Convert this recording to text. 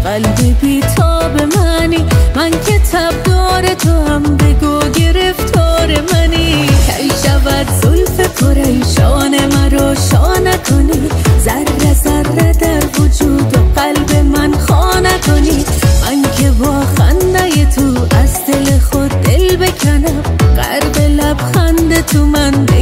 قلب بیتاب منی، من که تبدار تو هم بگو گرفتار منی. کی شود زلف پریشان مرا شانه کنی، ذره ذره در وجود و قلب من خانه کنی. من که با خنده تو از دل خود دل بکنم، غرق لبخند تو من